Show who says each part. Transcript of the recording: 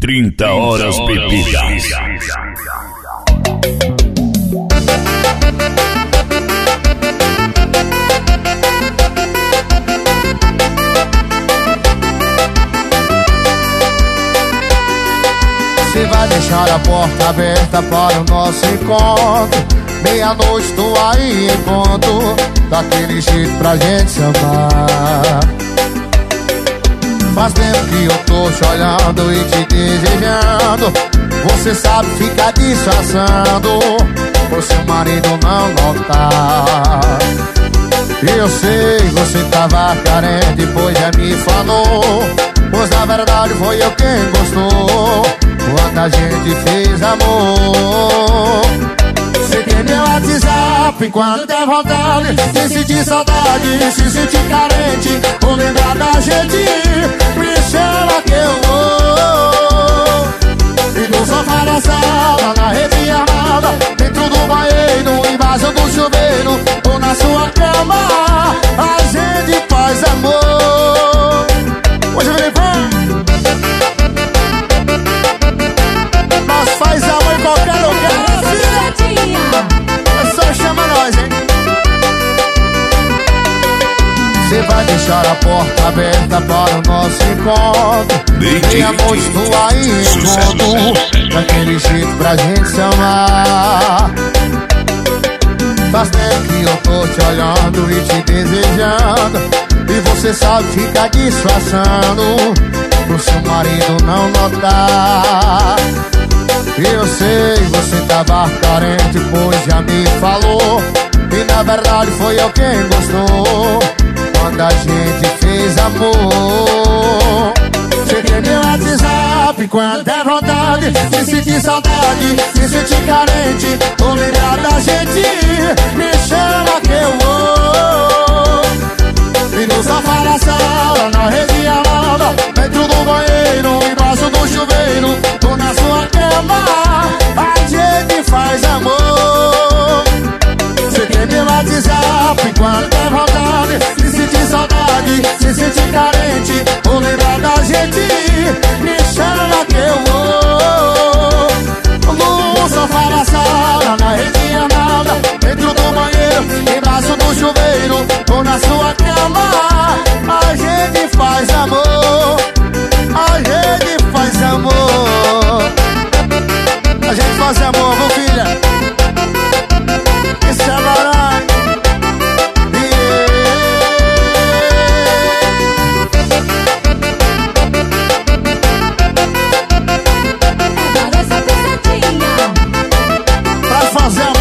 Speaker 1: 30 horas bebidas.
Speaker 2: Você vai deixar a porta aberta para o nosso encontro. Meia-noite tô aí em ponto, daquele jeito pra gente se amar. Faz tempo que eu tô te olhando e te desejando. Você sabe ficar disfarçando, por seu marido não notar. Eu sei, você tava carente, pois já me falou. Pois na verdade foi eu quem gostou quando a gente fez amor. Você tem meu WhatsApp quando der vontade, se sentir saudade, se sentir carente, ou lembrar da gente, me chama que eu vou. E no sofá da sala, na rede armada, dentro do banheiro, embaixo do chuveiro, ou na sua cama, a gente faz amor. Hoje vem nós faz amor em qualquer lugar. É só chama nós, hein? Você vai deixar a porta aberta para o nosso encontro. Meia-noite tô aí em ponto, daquele jeito pra gente se amar. Faz tempo que eu tô te olhando e te desejando, e você sabe ficar disfarçando, pro seu marido não notar. Eu sei, você tava carente, pois já me falou. E na verdade foi eu quem gostou quando a gente fez amor. Você tem meu WhatsApp quando der vontade, se sentir saudade, se sentir carente, ou lembrar da gente, me chama que eu vou. E no sofá da sala, na rede armada, dentro do banheiro, embaixo do chuveiro, ou na sua cama, a gente faz amor. Você tem meu WhatsApp quando der vontade, se sentir saudade, se sentir carente, ou lembrar da gente, me chama que eu vou. No sofá da sala, na rede armada, dentro do banheiro, embaixo do chuveiro, ou na sua cama, a gente faz amor. A gente faz amor. A gente faz amor, viu, filha? Isso é barato. Pra fazer amor